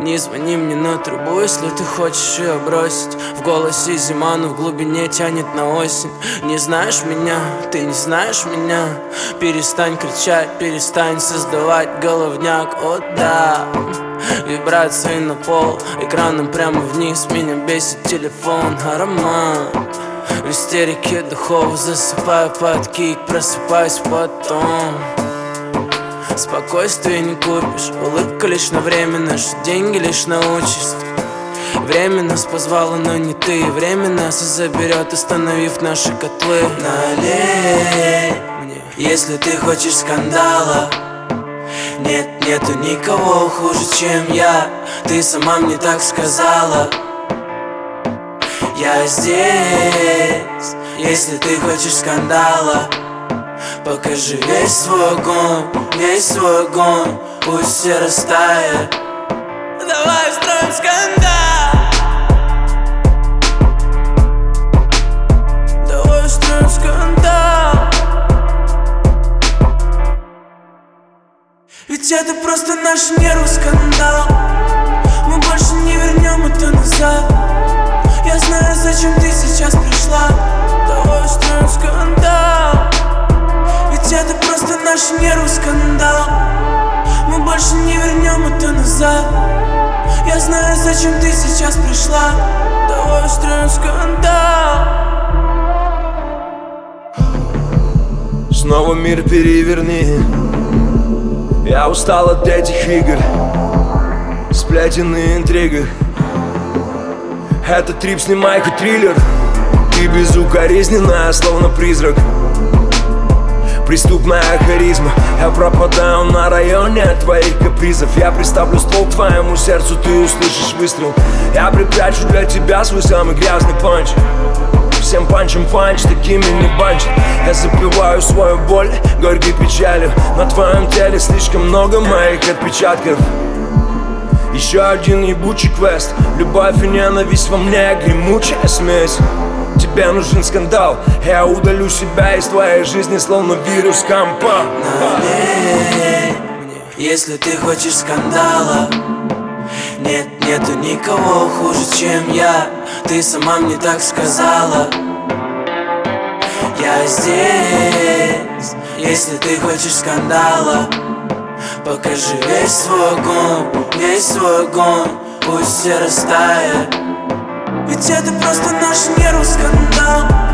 Не звони мне на трубу, если ты хочешь ее бросить. В голосе зима, но в глубине тянет на осень. Не знаешь меня, ты не знаешь меня. Перестань кричать, перестань создавать головняк. О да, вибрации на пол, экраном прямо вниз. Меня бесит телефон, аромат. В истерике духов засыпаю под кик, просыпаюсь потом. Спокойствие не купишь, улыбка лишь на время, наши деньги лишь на участь. Время нас позвало, но не ты. Время нас и заберет, остановив наши котлы. Налей мне, если ты хочешь скандала. Нет, нету никого хуже, чем я. Ты сама мне так сказала. Я здесь, если ты хочешь скандала. Покажи весь свой огонь, пусть все растает. Давай устроим скандал. Давай устроим скандал. Ведь это просто наш нервный скандал. Мы больше не вернем это назад. Я знаю, зачем ты сейчас пришла. Давай устроим скандал. Ведь это просто наш нервный скандал. Мы больше не вернем это назад. Я знаю, зачем ты сейчас пришла. Давай устроим скандал. Снова мир переверни. Я устал от этих игр, сплетен и интригах. Это трип, снимай хоть триллер. Ты безукоризненная, словно призрак. Преступная харизма. Я пропадаю на районе от твоих капризов. Я приставлю ствол к твоему сердцу, ты услышишь выстрел. Я припрячу для тебя свой самый грязный панч. Всем панчем панч, такими не банчат. Я запиваю свою боль горькой печалью. На твоем теле слишком много моих отпечатков. Еще один ебучий квест. Любовь и ненависть во мне, гремучая смесь. Тебе нужен скандал. Я удалю себя из твоей жизни, словно вирус компа. Налей мне, если ты хочешь скандала. Нет, нету никого хуже, чем я. Ты сама мне так сказала. Я здесь, если ты хочешь скандала. Покажи весь свой огонь, пусть все растает. Ведь это просто наш нервный скандал.